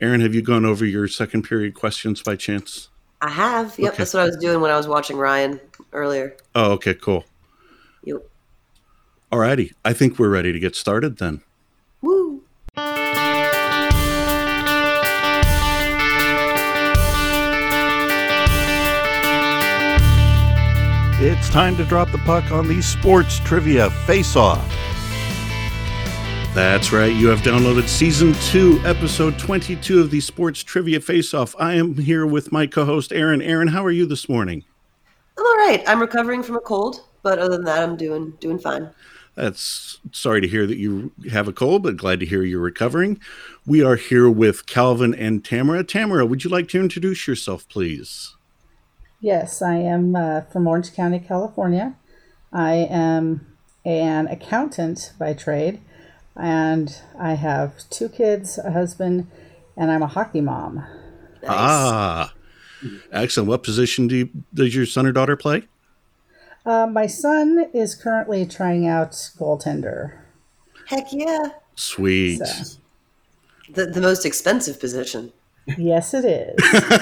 Aaron, have you gone over your second period questions by chance? I have. Yep, Okay. That's what I was doing when I was watching Ryan earlier. Oh, okay, cool. Yep. Alrighty. I think we're ready to get started then. Woo! It's time to drop the puck on the Sports Trivia Face-Off. That's right. You have downloaded Season 2, Episode 22 of the Sports Trivia Face-Off. I am here with my co-host, Aaron. Aaron, how are you this morning? I'm all right. I'm recovering from a cold, but other than that, I'm doing fine. That's sorry to hear that you have a cold, but glad to hear you're recovering. We are here with Calvin and Tamara. Tamara, would you like to introduce yourself, please? Yes, I am from Orange County, California. I am an accountant by trade, and I have 2 kids, a husband, and I'm a hockey mom. Nice. Ah, excellent. What position does your son or daughter play? My son is currently trying out goaltender. Heck yeah. Sweet. So, The most expensive position. yes, it is.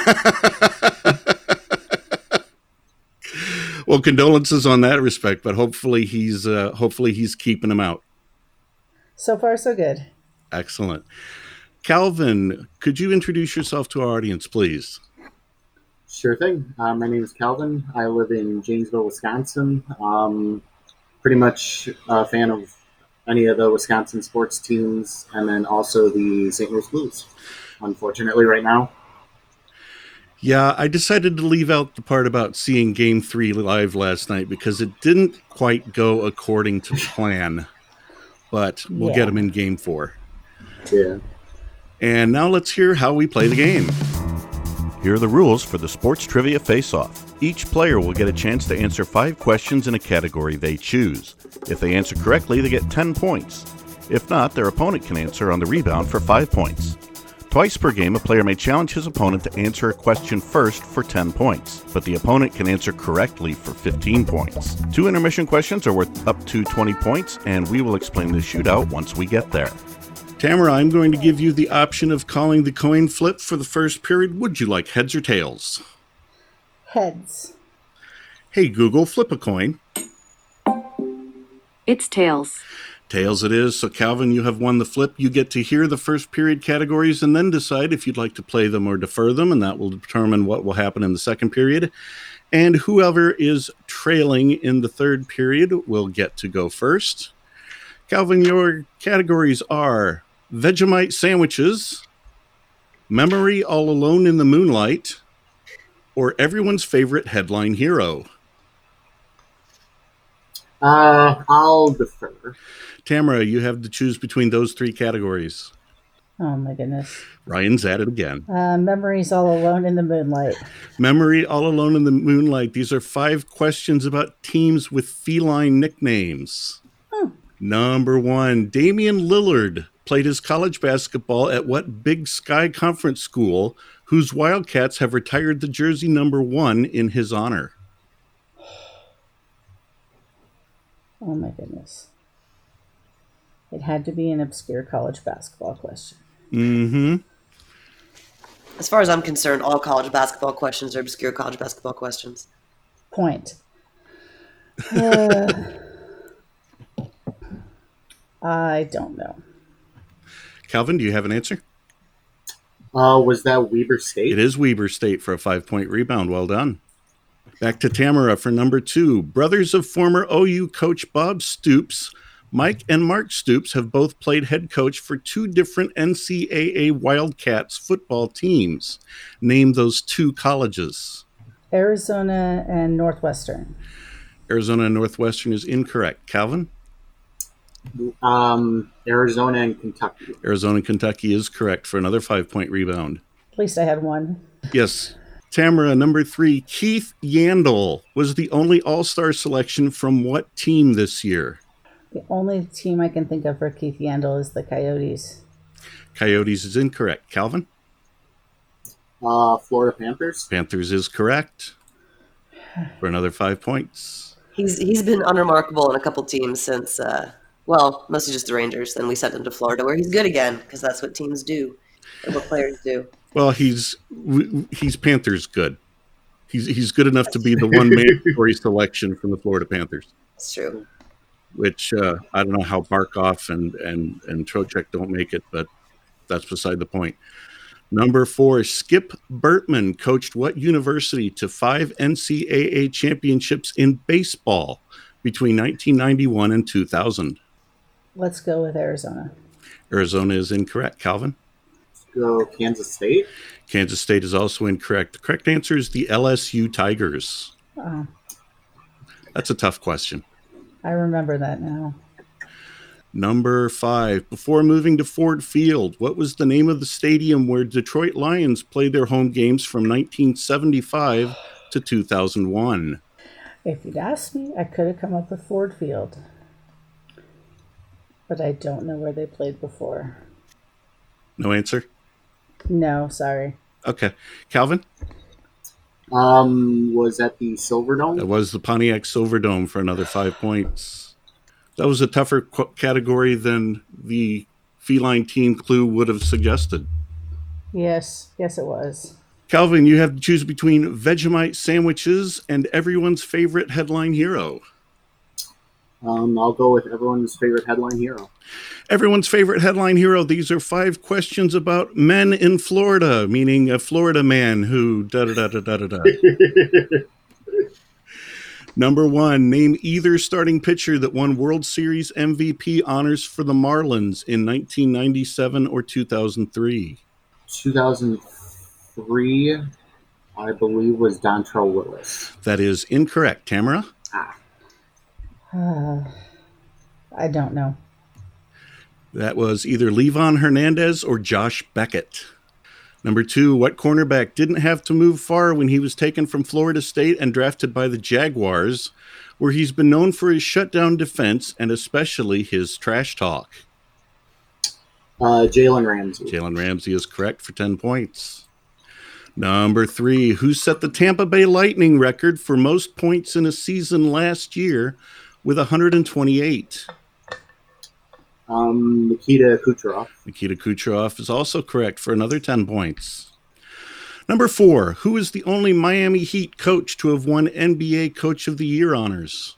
Well, condolences on that respect, but hopefully he's keeping him out. So far, so good. Excellent. Calvin, could you introduce yourself to our audience, please? Sure thing. My name is Calvin. I live in Janesville, Wisconsin. Pretty much a fan of any of the Wisconsin sports teams, and then also the St. Louis Blues, unfortunately, right now. Yeah, I decided to leave out the part about seeing Game 3 live last night because it didn't quite go according to plan. But we'll get them in Game 4. Yeah. And now let's hear how we play the game. Here are the rules for the Sports Trivia Face-Off. Each player will get a chance to answer 5 questions in a category they choose. If they answer correctly, they get 10 points. If not, their opponent can answer on the rebound for 5 points. Twice per game, a player may challenge his opponent to answer a question first for 10 points, but the opponent can answer correctly for 15 points. 2 intermission questions are worth up to 20 points, and we will explain the shootout once we get there. Tamara, I'm going to give you the option of calling the coin flip for the first period. Would you like heads or tails? Heads. Hey, Google, flip a coin. It's tails. Tails it is. So, Calvin, you have won the flip. You get to hear the first period categories and then decide if you'd like to play them or defer them, and that will determine what will happen in the second period. And whoever is trailing in the third period will get to go first. Calvin, your categories are Vegemite sandwiches, Memory All Alone in the Moonlight, or everyone's favorite headline hero. I'll defer. Tamara, you have to choose between those 3 categories. Oh, my goodness. Ryan's at it again. Memories All Alone in the Moonlight. Memory All Alone in the Moonlight. These are 5 questions about teams with feline nicknames. Number 1, Damian Lillard played his college basketball at what Big Sky Conference school whose Wildcats have retired the jersey number 1 in his honor? Oh, my goodness. It had to be an obscure college basketball question. Mm-hmm. As far as I'm concerned, all college basketball questions are obscure college basketball questions. Point. I don't know. Calvin, do you have an answer? Was that Weber State? It is Weber State for a 5-point rebound. Well done. Back to Tamara for number 2. Brothers of former OU coach Bob Stoops, Mike and Mark Stoops have both played head coach for 2 different NCAA Wildcats football teams. Name those 2 colleges. Arizona and Northwestern. Arizona and Northwestern is incorrect. Calvin? Arizona and Kentucky. Arizona and Kentucky is correct for another 5-point rebound. At least I had one. Yes. Tamara, number 3. Keith Yandel was the only all-star selection from what team this year? The only team I can think of for Keith Yandel is the Coyotes. Coyotes is incorrect. Calvin? Florida Panthers. Panthers is correct for another 5 points. He's been unremarkable in a couple teams since, mostly just the Rangers. Then we sent him to Florida, where he's good again, because that's what teams do. What players do. Well, he's Panthers good. He's good enough to be the one mandatory selection from the Florida Panthers. That's true. Which I don't know how Barkov and Trocheck don't make it, but that's beside the point. Number 4, Skip Bertman coached what university to 5 NCAA championships in baseball between 1991 and 2000? Let's go with Arizona. Arizona is incorrect. Calvin? Let's go Kansas State. Kansas State is also incorrect. The correct answer is the LSU Tigers. Oh, That's a tough question. I remember that now. Number 5, before moving to Ford Field, what was the name of the stadium where Detroit Lions played their home games from 1975 to 2001? If you'd asked me, I could have come up with Ford Field. But I don't know where they played before. No answer? No, sorry. Okay. Calvin? Was that the Silverdome? That was the Pontiac Silverdome for another 5 points. That was a tougher category than the feline team clue would have suggested. Yes, it was. Calvin, you have to choose between Vegemite sandwiches and everyone's favorite headline hero. I'll go with everyone's favorite headline hero. Everyone's favorite headline hero. These are 5 questions about men in Florida, meaning a Florida man who da-da-da-da-da-da-da. Number 1, name either starting pitcher that won World Series MVP honors for the Marlins in 1997 or 2003. 2003, I believe, was Dontrell Willis. That is incorrect. Tamara? I don't know. That was either Levon Hernandez or Josh Beckett. Number 2, what cornerback didn't have to move far when he was taken from Florida State and drafted by the Jaguars, where he's been known for his shutdown defense and especially his trash talk? Jalen Ramsey. Jalen Ramsey is correct for 10 points. Number 3, who set the Tampa Bay Lightning record for most points in a season last year with 128? Nikita Kucherov. Nikita Kucherov is also correct for another 10 points. Number 4, who is the only Miami Heat coach to have won NBA Coach of the Year honors?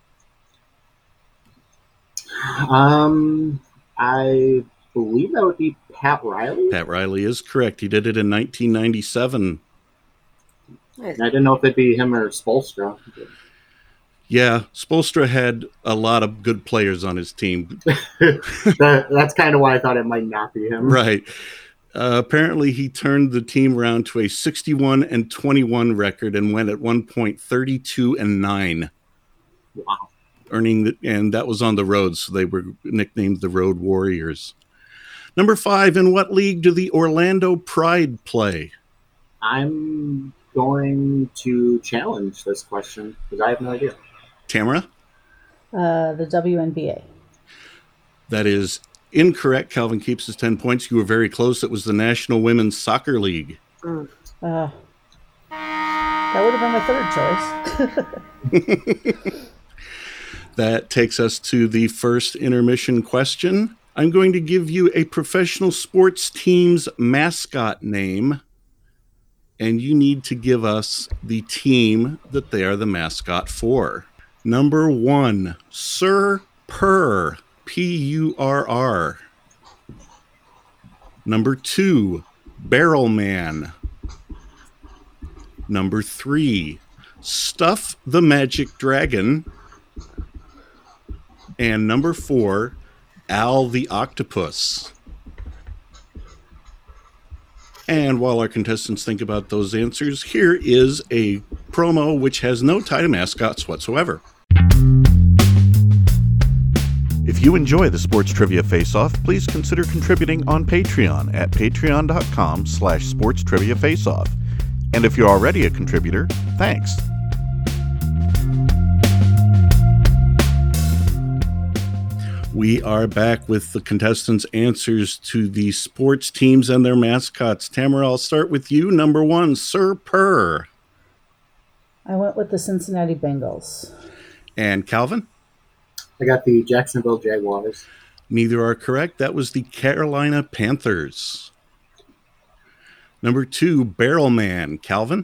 I believe that would be Pat Riley. Pat Riley is correct. He did it in 1997. I didn't know if it'd be him or Spoelstra. Yeah, Spoelstra had a lot of good players on his team. That's kind of why I thought it might not be him. Right. Apparently, he turned the team around to a 61-21 record and went at one point 32-9. Wow. And that was on the road, so they were nicknamed the Road Warriors. Number 5, in what league do the Orlando Pride play? I'm going to challenge this question because I have no idea. Tamara? The WNBA. That is incorrect. Calvin keeps his 10 points. You were very close. It was the National Women's Soccer League. That would have been my third choice. That takes us to the first intermission question. I'm going to give you a professional sports team's mascot name, and you need to give us the team that they are the mascot for. Number 1, Sir Purr, P-U-R-R. Number 2, Barrel Man. Number 3, Stuff the Magic Dragon. And number 4, Al the Octopus. And while our contestants think about those answers, here is a promo which has no tie to mascots whatsoever. If you enjoy the Sports Trivia Face-Off, please consider contributing on Patreon at patreon.com/sportstriviafaceoff. And if you're already a contributor, thanks. We are back with the contestants' answers to the sports teams and their mascots. Tamara, I'll start with you. Number 1, Sir Purr. I went with the Cincinnati Bengals. And Calvin? I got the Jacksonville Jaguars. Neither are correct. That was the Carolina Panthers. Number 2, Barrel Man. Calvin?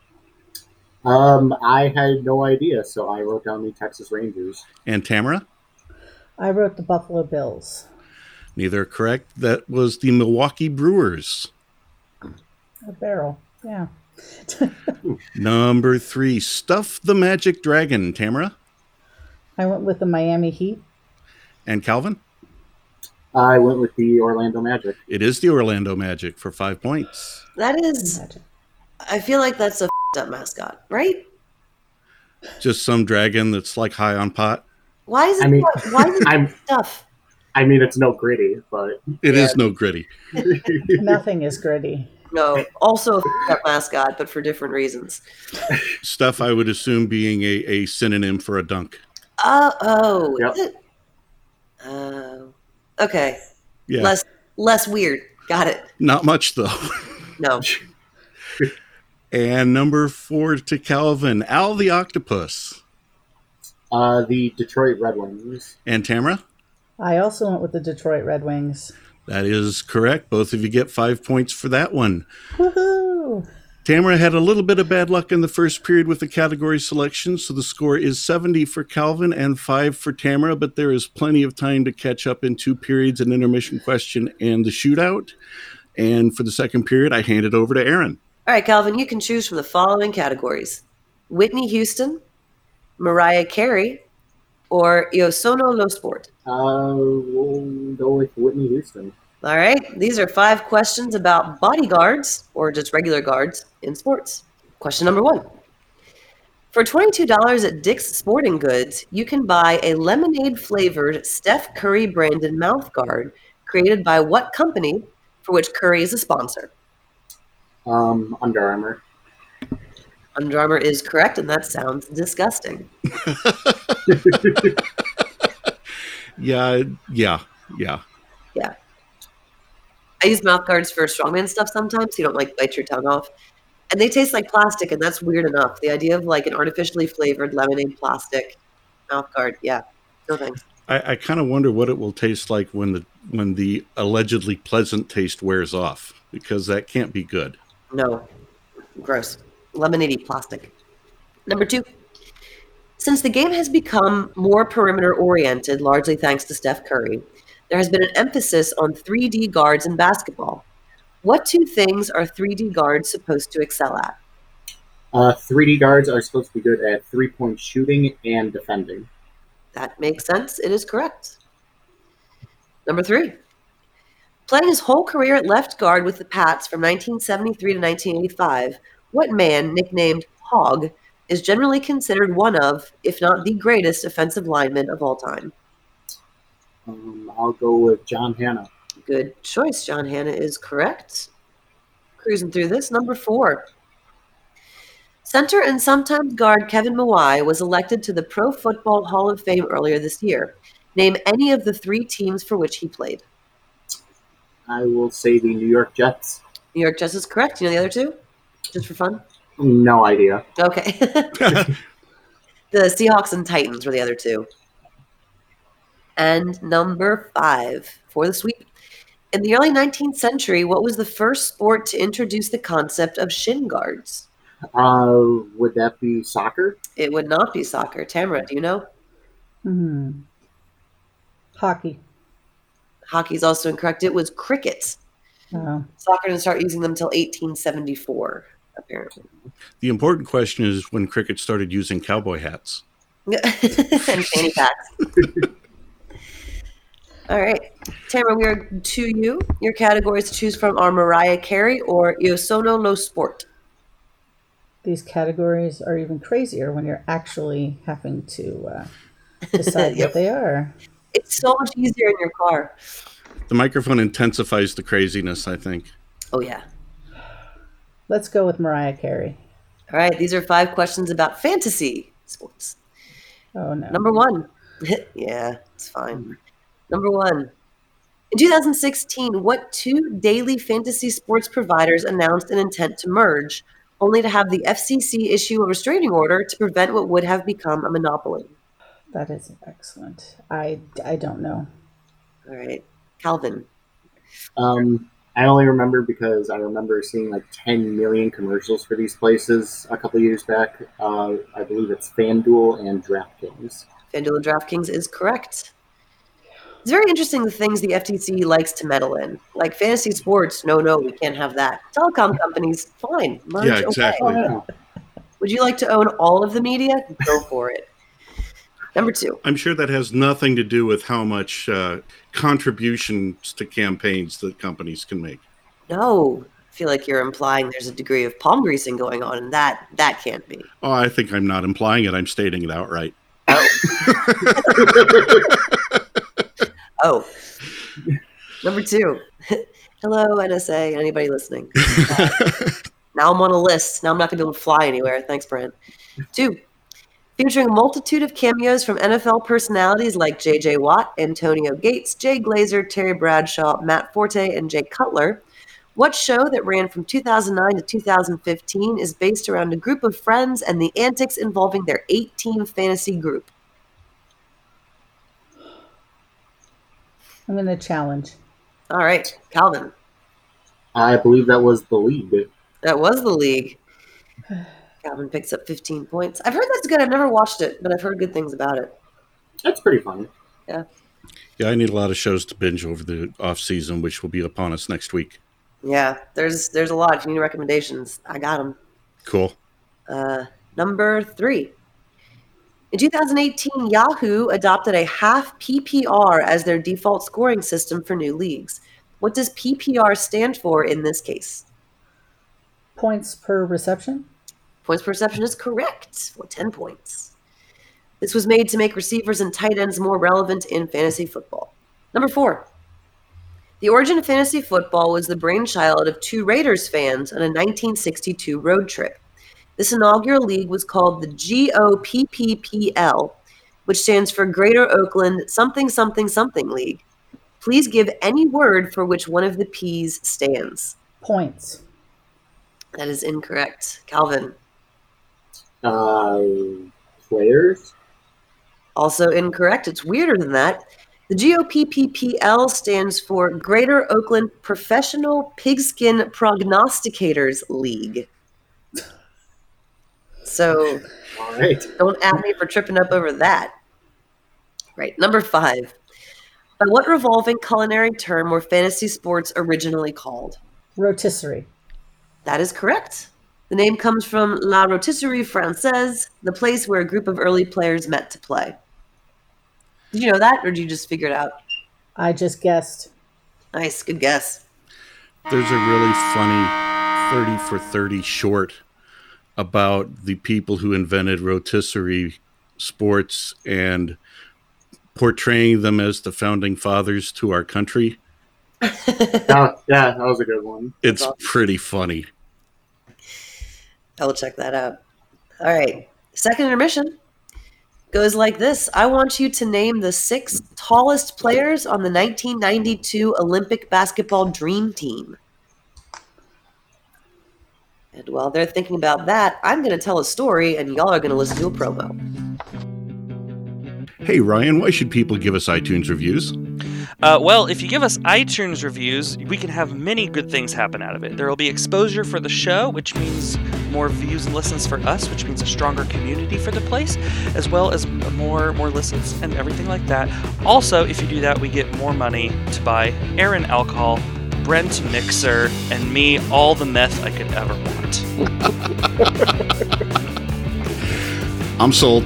I had no idea, so I wrote down the Texas Rangers. And Tamara? I wrote the Buffalo Bills. Neither are correct. That was the Milwaukee Brewers. A barrel, yeah. Number 3, Stuff the Magic Dragon. Tamara? I went with the Miami Heat. And Calvin? I went with the Orlando Magic. It is the Orlando Magic for 5 points. That is, Magic. I feel like that's a up mascot, right? Just some dragon that's like high on pot. Why is it? I mean, why is I'm- it stuff? I mean, it's no gritty, but It is no gritty. Nothing is gritty. No, also a up mascot, but for different reasons. Stuff, I would assume, being a synonym for a dunk. Oh, Yep. is it? Oh, okay. Yeah. Less weird. Got it. Not much, though. No. And number 4 to Calvin, Al the Octopus. the Detroit Red Wings. And Tamara? I also went with the Detroit Red Wings. That is correct. Both of you get 5 points for that one. Woohoo! Tamara had a little bit of bad luck in the first period with the category selection, so the score is 70 for Calvin and 5 for Tamara, but there is plenty of time to catch up in 2 periods, an intermission question and the shootout. And for the second period, I hand it over to Aaron. All right, Calvin, you can choose from the following categories: Whitney Houston, Mariah Carey, or Io Sono Lo Sport. We'll go with Whitney Houston. All right, these are 5 questions about bodyguards, or just regular guards, in sports. Question number 1. For $22 at Dick's Sporting Goods, you can buy a lemonade-flavored Steph Curry branded mouth guard created by what company for which Curry is a sponsor? Under Armour. Under Armour is correct, and that sounds disgusting. Yeah. Yeah. I use mouth guards for strongman stuff sometimes, so you don't bite your tongue off. And they taste like plastic, and that's weird enough. The idea of an artificially flavored lemonade plastic mouth guard, yeah, no thanks. I kind of wonder what it will taste like when the allegedly pleasant taste wears off, because that can't be good. No, gross. Lemonade plastic. Number 2. Since the game has become more perimeter-oriented, largely thanks to Steph Curry, there has been an emphasis on 3D guards in basketball. What 2 things are 3D guards supposed to excel at? 3D guards are supposed to be good at three-point shooting and defending. That makes sense. It is correct. Number 3. Playing his whole career at left guard with the Pats from 1973 to 1985, what man, nicknamed Hog, is generally considered one of, if not the greatest, offensive lineman of all time? I'll go with John Hannah. Good choice. John Hannah is correct. Cruising through this. Number 4. Center and sometimes guard Kevin Mawai was elected to the Pro Football Hall of Fame earlier this year. Name any of the 3 teams for which he played. I will say the New York Jets. New York Jets is correct. You know the other 2? Just for fun? No idea. Okay. The Seahawks and Titans were the other 2. And number 5 for the sweep. In the early 19th century, what was the first sport to introduce the concept of shin guards? Would that be soccer? It would not be soccer. Tamara, do you know? Hockey. Hockey is also incorrect. It was cricket. Soccer didn't start using them until 1874, apparently. The important question is when cricket started using cowboy hats. And fanny packs. All right. Tamara, we are to you. Your categories to choose from are Mariah Carey or Io Sono Lo Sport. These categories are even crazier when you're actually having to decide Yep. what they are. It's so much easier in your car. The microphone intensifies the craziness, I think. Oh, yeah. Let's go with Mariah Carey. All right. These are 5 questions about fantasy sports. Oh, no. Number 1. Yeah, it's fine. Number 1. In 2016, what 2 daily fantasy sports providers announced an intent to merge, only to have the FCC issue a restraining order to prevent what would have become a monopoly? That is excellent. I don't know. All right. Calvin. I only remember because I remember seeing like 10 million commercials for these places a couple years back. I believe it's FanDuel and DraftKings. FanDuel and DraftKings is correct. It's very interesting the things the FTC likes to meddle in. Like fantasy sports, no, we can't have that. Telecom companies, fine. Merge Yeah, exactly. away. Would you like to own all of the media? Go for it. Number 2. I'm sure that has nothing to do with how much contributions to campaigns that companies can make. No. I feel like you're implying there's a degree of palm greasing going on, and that can't be. Oh, I think I'm not implying it. I'm stating it outright. Oh. Number 2. Hello, NSA. Anybody listening? Now I'm on a list. Now I'm not going to be able to fly anywhere. Thanks, Brent. 2. Featuring a multitude of cameos from NFL personalities like J.J. Watt, Antonio Gates, Jay Glazer, Terry Bradshaw, Matt Forte, and Jay Cutler, what show that ran from 2009 to 2015 is based around a group of friends and the antics involving their 8-team fantasy group? I'm in the challenge. All right, Calvin. I believe that was The League. That was The League. Calvin picks up 15 points. I've heard that's good. I've never watched it, but I've heard good things about it. That's pretty funny. Yeah. Yeah, I need a lot of shows to binge over the off season, which will be upon us next week. Yeah, there's a lot. If you need recommendations, I got them. Cool. Number 3. In 2018, Yahoo adopted a half PPR as their default scoring system for new leagues. What does PPR stand for in this case? Points per reception? Points per reception is correct, for 10 points. This was made to make receivers and tight ends more relevant in fantasy football. Number 4. The origin of fantasy football was the brainchild of 2 Raiders fans on a 1962 road trip. This inaugural league was called the GOPPPL, which stands for Greater Oakland something something something League. Please give any word for which one of the P's stands. Points. That is incorrect. Calvin. Players? Also incorrect. It's weirder than that. The GOPPPL stands for Greater Oakland Professional Pigskin Prognosticators League. So All right. don't at me for tripping up over that. Right. Number 5. By what revolving culinary term were fantasy sports originally called? Rotisserie. That is correct. The name comes from La Rotisserie Française, the place where a group of early players met to play. Did you know that, or did you just figure it out? I just guessed. Nice. Good guess. There's a really funny 30 for 30 short about the people who invented rotisserie sports and portraying them as the founding fathers to our country. Yeah, that was a good one. It's awesome. pretty funny. I'll check that out. All right. Second intermission goes like this. I want you to name the 6 tallest players on the 1992 Olympic basketball dream team. And while they're thinking about that, I'm going to tell a story, and y'all are going to listen to a promo. Hey, Ryan, why should people give us iTunes reviews? Well, if you give us iTunes reviews, we can have many good things happen out of it. There will be exposure for the show, which means more views and listens for us, which means a stronger community for the place, as well as more listens and everything like that. Also, if you do that, we get more money to buy Aaron alcohol, Brent mixer, and me all the meth I could ever want. I'm sold.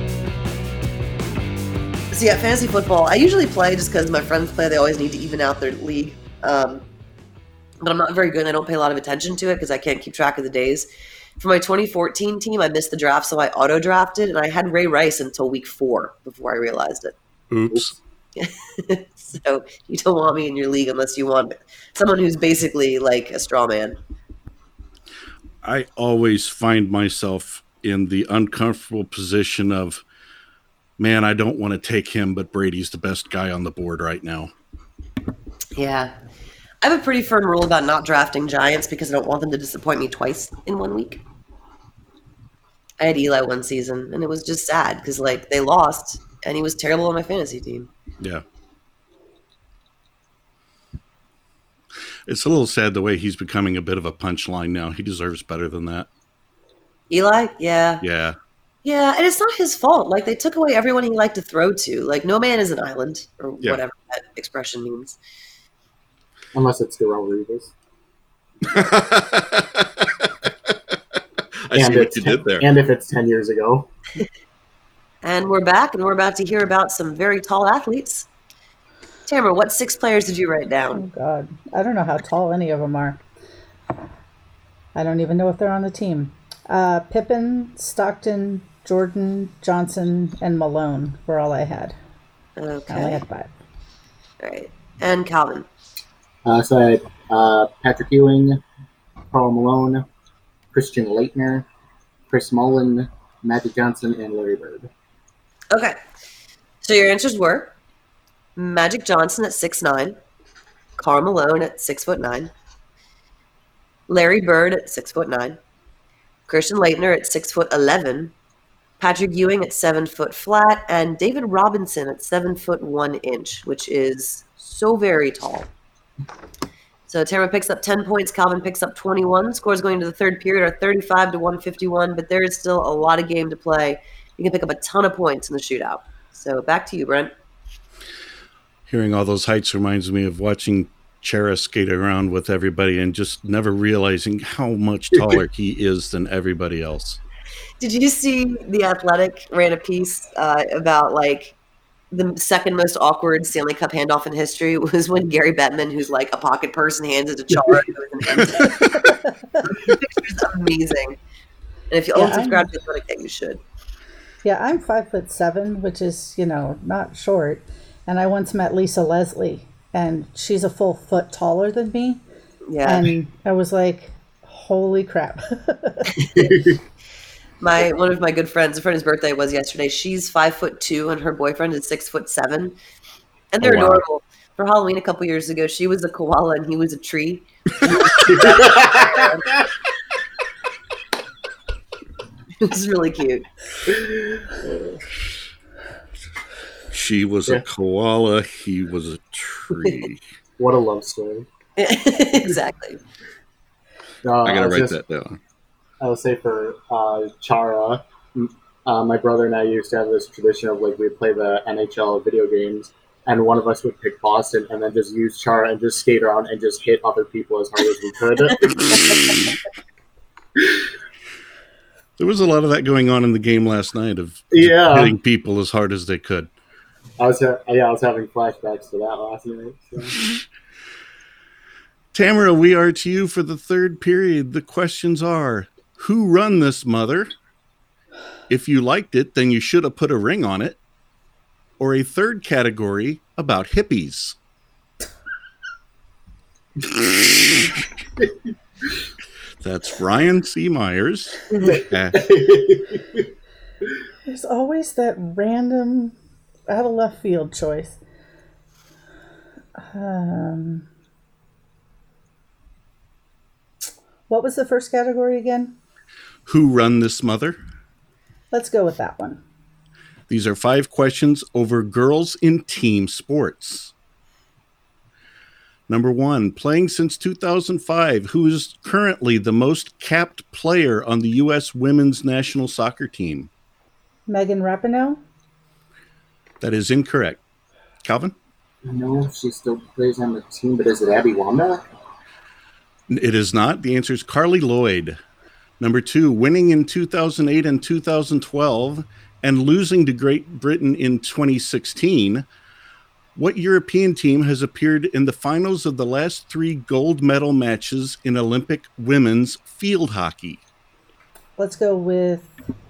So yeah, fantasy football. I usually play just because my friends play. They always need to even out their league. But I'm not very good, and I don't pay a lot of attention to it because I can't keep track of the days. For my 2014 team, I missed the draft, so I auto-drafted, and I had Ray Rice until week 4 before I realized it. Oops. So you don't want me in your league unless you want someone who's basically like a straw man. I always find myself in the uncomfortable position of, man, I don't want to take him, but Brady's the best guy on the board right now. Yeah. I have a pretty firm rule about not drafting Giants because I don't want them to disappoint me twice in 1 week. I had Eli one season, and it was just sad because like they lost, and he was terrible on my fantasy team. Yeah. It's a little sad the way he's becoming a bit of a punchline now. He deserves better than that. Eli? Yeah. Yeah. Yeah, and it's not his fault. Like, they took away everyone he liked to throw to. Like, no man is an island, or whatever that expression means. Unless it's Darrell Reeves. I see what you did there. And if it's 10 years ago. And we're back, and we're about to hear about some very tall athletes. Tamara, what 6 players did you write Oh, down? God. I don't know how tall any of them are. I don't even know if they're on the team. Pippen, Stockton, Jordan, Johnson, and Malone were all I had. Okay. I only had 5. All right. And Calvin. So I had Patrick Ewing, Karl Malone, Christian Laettner, Chris Mullin, Magic Johnson, and Larry Bird. Okay. So your answers were Magic Johnson at 6'9", Karl Malone at 6'9", Larry Bird at 6'9", Christian Laettner at 6'11", Patrick Ewing at 7 foot flat, and David Robinson at 7 foot 1 inch, which is so very tall. So Tamara picks up 10 points, Calvin picks up 21. Scores going into the third period are 35 to 151, but there is still a lot of game to play. You can pick up a ton of points in the shootout. So back to you, Brent. Hearing all those heights reminds me of watching Chara skate around with everybody and just never realizing how much taller he is than everybody else. Did you see The Athletic ran a piece about like the second most awkward Stanley Cup handoff in history was when Gary Bettman, who's like a pocket person, hands it to Chara. The picture's amazing. And if you own subscribe to The Athletic, you should. Yeah, I'm 5'7", which is, not short. And I once met Lisa Leslie, and she's a full foot taller than me. Yeah. And I was like, holy crap. One of my good friends, a friend's birthday was yesterday. She's 5'2", and her boyfriend is 6'7", and they're adorable. For Halloween a couple years ago, she was a koala and he was a tree. It was really cute. She was a koala. He was a tree. What a love story. Exactly. I gotta write that down. I would say for Chara, my brother and I used to have this tradition of like we'd play the NHL video games, and one of us would pick Boston and then just use Chara and just skate around and just hit other people as hard as we could. There was a lot of that going on in the game last night of hitting people as hard as they could. I was having flashbacks to that last night. So. Tamara, we are to you for the third period. The questions are, who run this mother? If you liked it, then you should have put a ring on it. Or a third category about hippies. That's Ryan C. Myers. There's always that random, out of left field choice. What was the first category again? Who run this mother? Let's go with that one. These are 5 questions over girls in team sports. Number 1, playing since 2005, who is currently the most capped player on the U.S. women's national soccer team? Megan Rapinoe? That is incorrect. Calvin? I know she still plays on the team, but is it Abby Wambach? It is not. The answer is Carly Lloyd. Number 2, winning in 2008 and 2012 and losing to Great Britain in 2016. What European team has appeared in the finals of the last 3 gold medal matches in Olympic women's field hockey? Let's go with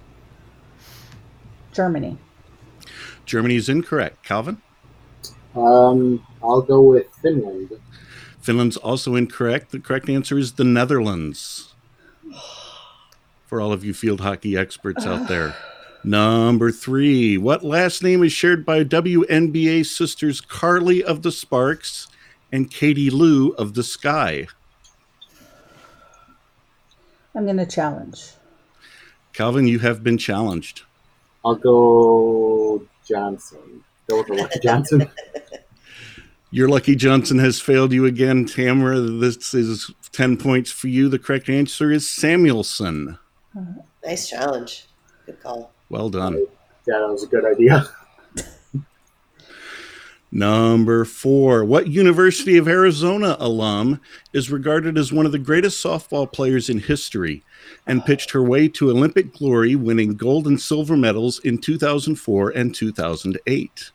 Germany. Germany is incorrect. Calvin? I'll go with Finland. Finland's also incorrect. The correct answer is the Netherlands. For all of you field hockey experts out there. Number 3. What last name is shared by WNBA sisters Carly of the Sparks and Katie Lou of the Sky? I'm going to challenge. Calvin, you have been challenged. I'll go Johnson. Go with Rebecca Johnson. Your Lucky Johnson has failed you again, Tamara. This is 10 points for you. The correct answer is Samuelson. Nice challenge. Good call. Well done. Yeah, that was a good idea. Number 4. What University of Arizona alum is regarded as one of the greatest softball players in history and pitched her way to Olympic glory, winning gold and silver medals in 2004 and 2008?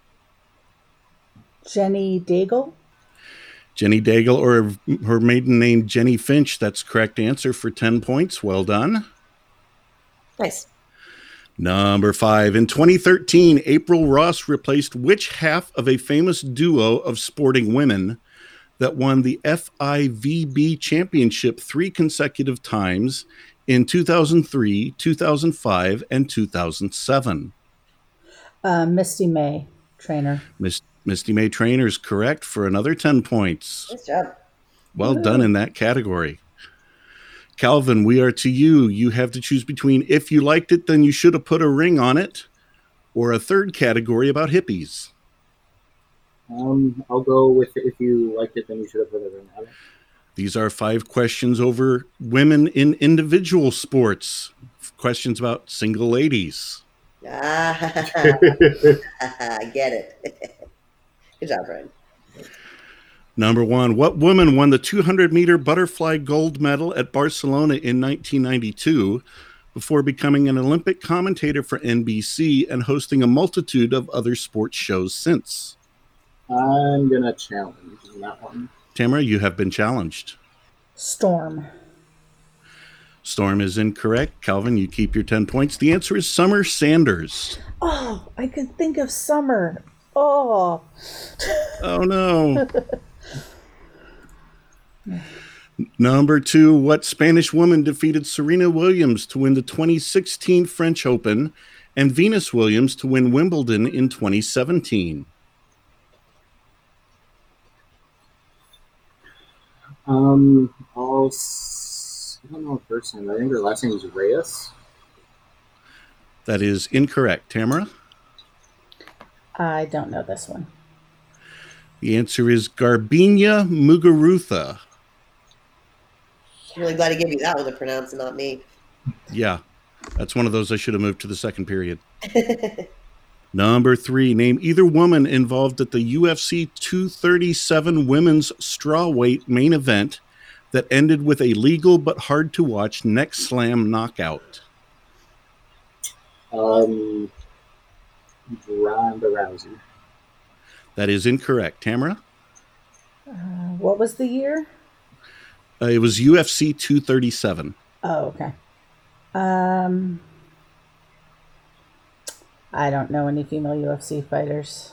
Jenny Daigle? Jenny Daigle, or her maiden name, Jenny Finch. That's correct answer for 10 points. Well done. Nice. Number 5. In 2013, April Ross replaced which half of a famous duo of sporting women that won the FIVB championship 3 consecutive times in 2003, 2005, and 2007? Misty May Trainer. Misty May Trainer is correct for another 10 points. Nice job. Well done in that category. Calvin, we are to you. You have to choose between if you liked it, then you should have put a ring on it, or a third category about hippies. I'll go with if you liked it, then you should have put a ring on it. These are 5 questions over women in individual sports. Questions about single ladies. I get it. Good job, Brian. Number 1, what woman won the 200-meter butterfly gold medal at Barcelona in 1992 before becoming an Olympic commentator for NBC and hosting a multitude of other sports shows since? I'm going to challenge that one. Tamara, you have been challenged. Storm. Storm is incorrect. Calvin, you keep your 10 points. The answer is Summer Sanders. Oh, I could think of Summer. Oh. Oh, no. Number 2, what Spanish woman defeated Serena Williams to win the 2016 French Open and Venus Williams to win Wimbledon in 2017? I don't know her first name. I think her last name is Reyes. That is incorrect. Tamara? I don't know this one. The answer is Garbiñe Muguruza. I'm really glad he gave you that one to pronounce and not me. Yeah, that's one of those I should have moved to the second period. Number 3, name either woman involved at the UFC 237 women's strawweight main event that ended with a legal but hard-to-watch neck slam knockout. Ronda Rousey. That is incorrect. Tamara? What was the year? It was UFC 237. Oh, okay. I don't know any female UFC fighters.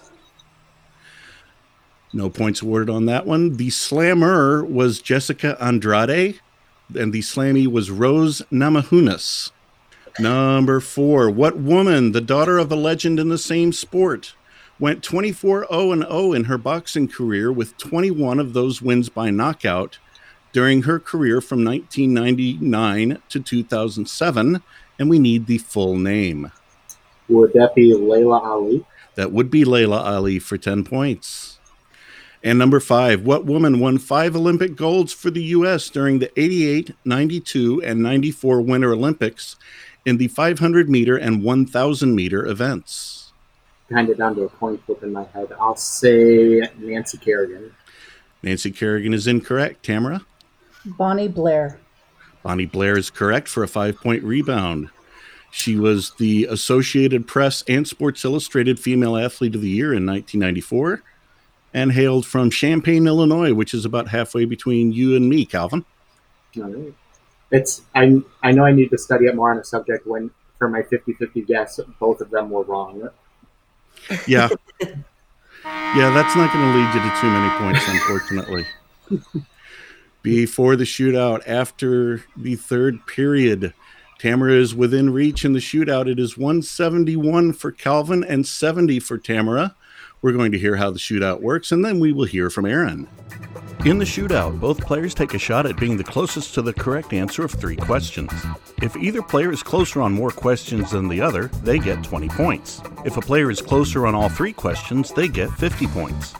No points awarded on that one. The slammer was Jessica Andrade, and the slammee was Rose Namajunas. Number 4, what woman, the daughter of a legend in the same sport, went 24-0-0 in her boxing career with 21 of those wins by knockout during her career from 1999 to 2007, and we need the full name. Would that be Layla Ali? That would be Layla Ali for 10 points. And number 5, what woman won 5 Olympic golds for the U.S. during the 88, 92, and 94 Winter Olympics in the 500-meter and 1,000-meter events? Kind of down to a coin flip in my head. I'll say Nancy Kerrigan. Nancy Kerrigan is incorrect. Tamara? Bonnie Blair. Bonnie Blair is correct for a 5-point rebound. She was the Associated Press and Sports Illustrated Female Athlete of the Year in 1994 and hailed from Champaign, Illinois, which is about halfway between you and me, Calvin. All right. I know I need to study it more on a subject when, for my 50-50 guess, both of them were wrong. Yeah. Yeah, that's not going to lead you to too many points, unfortunately. Before the shootout, after the third period, Tamara is within reach in the shootout. It is 171 for Calvin and 70 for Tamara. We're going to hear how the shootout works, and then we will hear from Aaron. In the shootout, both players take a shot at being the closest to the correct answer of 3 questions. If either player is closer on more questions than the other, they get 20 points. If a player is closer on all 3 questions, they get 50 points.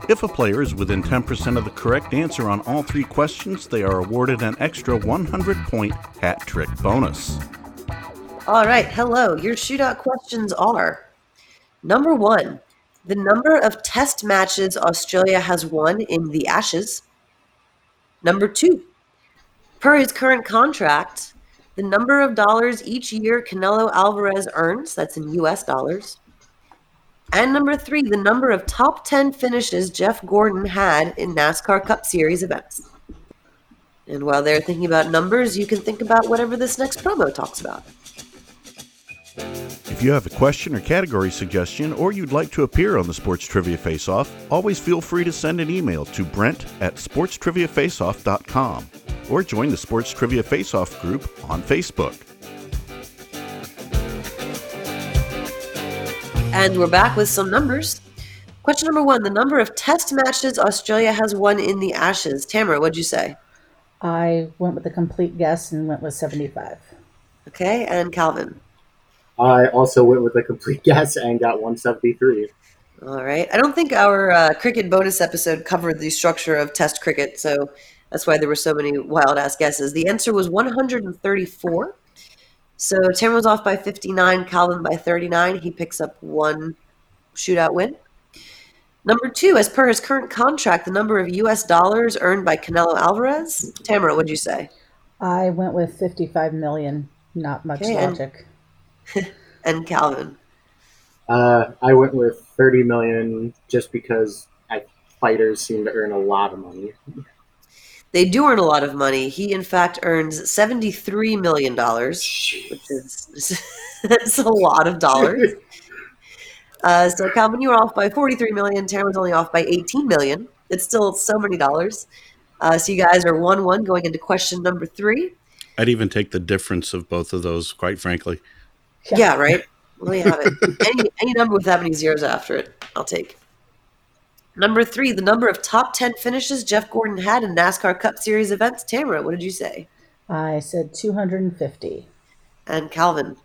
If a player is within 10% of the correct answer on all 3 questions, they are awarded an extra 100-point hat trick bonus. All right, hello. Your shootout questions are: number 1, the number of test matches Australia has won in the Ashes. Number 2, per his current contract, the number of dollars each year Canelo Alvarez earns, that's in US dollars. And number 3, the number of top 10 finishes Jeff Gordon had in NASCAR Cup Series events. And while they're thinking about numbers, you can think about whatever this next promo talks about. If you have a question or category suggestion, or you'd like to appear on the Sports Trivia Face-Off, always feel free to send an email to brent@sportstriviafaceoff.com or join the Sports Trivia Face-Off group on Facebook. And we're back with some numbers. Question number 1, the number of test matches Australia has won in the Ashes. Tamara, what'd you say? I went with a complete guess and went with 75. Okay, and Calvin? I also went with a complete guess and got 173. All right. I don't think our cricket bonus episode covered the structure of test cricket, so that's why there were so many wild-ass guesses. The answer was 134. So Tamara was off by 59, Calvin by 39. He picks up 1 shootout win. Number 2, as per his current contract, the number of US dollars earned by Canelo Alvarez. Tamara, what'd you say? I went with 55 million. Not much logic. And Calvin? I went with 30 million just because fighters seem to earn a lot of money. They do earn a lot of money. He, in fact, earns $73 million, which is that's a lot of dollars. So, Calvin, you were off by $43 million. Tamara's only off by $18 million. It's still so many dollars. So you guys are 1-1 going into question number 3. I'd even take the difference of both of those, quite frankly. Yeah, right? Well, you have it. Any number with that many zeros after it, I'll take. Number 3, the number of top 10 finishes Jeff Gordon had in NASCAR Cup Series events. Tamara, what did you say? I said 250. And Calvin?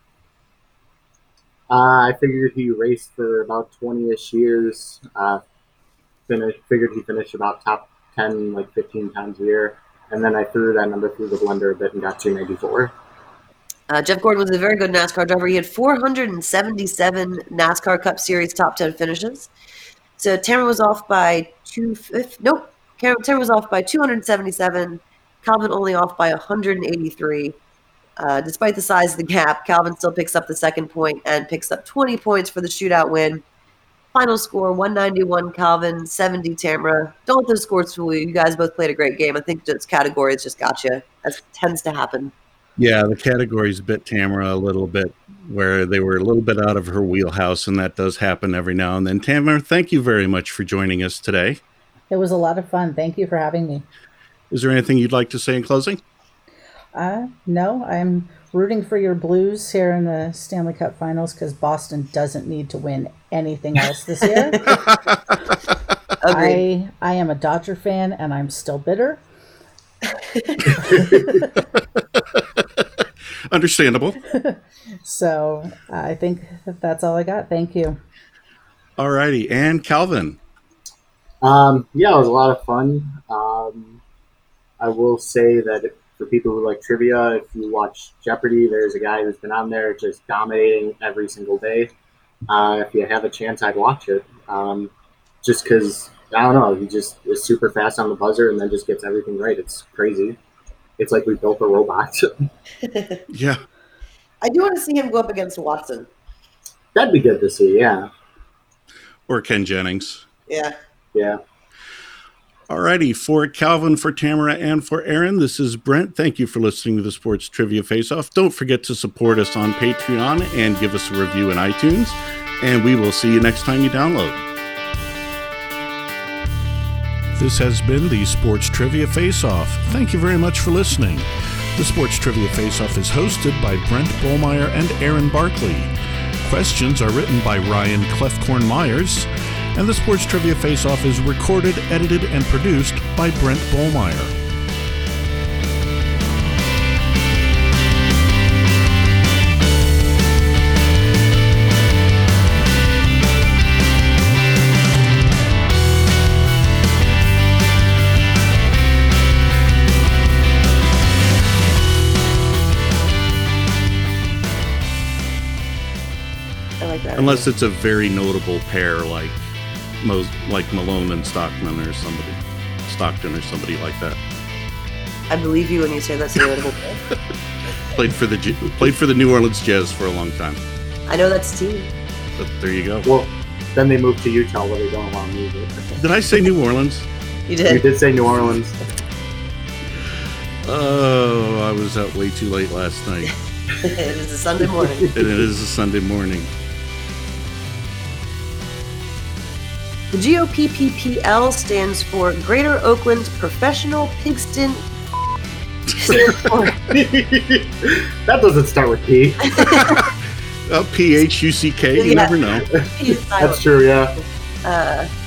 I figured he raced for about 20-ish years. Figured he finished about top 10 like 15 times a year. And then I threw that number through the blender a bit and got 294. Jeff Gordon was a very good NASCAR driver. He had 477 NASCAR Cup Series top 10 finishes. So Tamara was off by Tamara was off by 277. Calvin only off by 183. Despite the size of the gap, Calvin still picks up the second point and picks up 20 points for the shootout win. Final score, 191 Calvin, 70 Tamara. Don't let those scores fool you. You guys both played a great game. I think this categories just got you, as tends to happen. Yeah, the categories bit Tamara a little bit, where they were a little bit out of her wheelhouse, and that does happen every now and then. Tamara, thank you very much for joining us today. It was a lot of fun. Thank you for having me. Is there anything you'd like to say in closing? No, I'm rooting for your Blues here in the Stanley Cup Finals because Boston doesn't need to win anything else this year. I am a Dodger fan, and I'm still bitter. Understandable. So I think that's all I got. Thank you. All righty. And Calvin? Yeah, it was a lot of fun. I will say that for people who like trivia, if you watch Jeopardy, there's a guy who's been on there just dominating every single day. If you have a chance, I'd watch it. Just because, I don't know, he just is super fast on the buzzer and then just gets everything right. It's crazy. It's like we built a robot. Yeah. I do want to see him go up against Watson. That'd be good to see, yeah. Or Ken Jennings. Yeah. Yeah. Alrighty, for Calvin, for Tamara, and for Aaron, this is Brent. Thank you for listening to the Sports Trivia Face-Off. Don't forget to support us on Patreon and give us a review in iTunes. And we will see you next time you download. This has been the Sports Trivia Face-Off. Thank you very much for listening. The Sports Trivia Face-Off is hosted by Brent Bollmeyer and Aaron Barkley. Questions are written by Ryan Clefcorn-Myers. And the Sports Trivia Face-Off is recorded, edited, and produced by Brent Bollmeyer. like that. Unless it's a very notable pair like Malone and Stockton or somebody like that. I believe you when you say that's a notable pair. Played for the New Orleans Jazz for a long time. I know that's a team. But there you go. Well, then they moved to Utah where they don't allow music. Did I say New Orleans? You did. You did say New Orleans. Oh, I was out way too late last night. It is a Sunday morning. And it is a Sunday morning. The GOPPPL stands for Greater Oakland Professional Pigskin. That doesn't start with P. PHUCK, you never know. That's true, yeah.